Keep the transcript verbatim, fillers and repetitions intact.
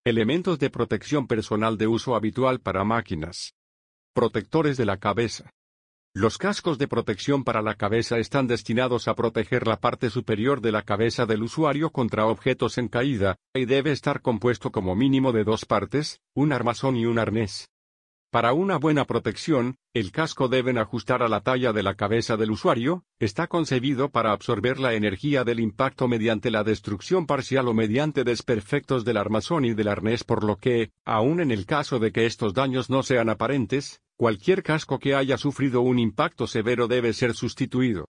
Elementos de protección personal de uso habitual para máquinas. Protectores de la cabeza. Los cascos de protección para la cabeza están destinados a proteger la parte superior de la cabeza del usuario contra objetos en caída, y debe estar compuesto como mínimo de dos partes, un armazón y un arnés. Para una buena protección, el casco deben ajustar a la talla de la cabeza del usuario, está concebido para absorber la energía del impacto mediante la destrucción parcial o mediante desperfectos del armazón y del arnés, por lo que, aun en el caso de que estos daños no sean aparentes, cualquier casco que haya sufrido un impacto severo debe ser sustituido.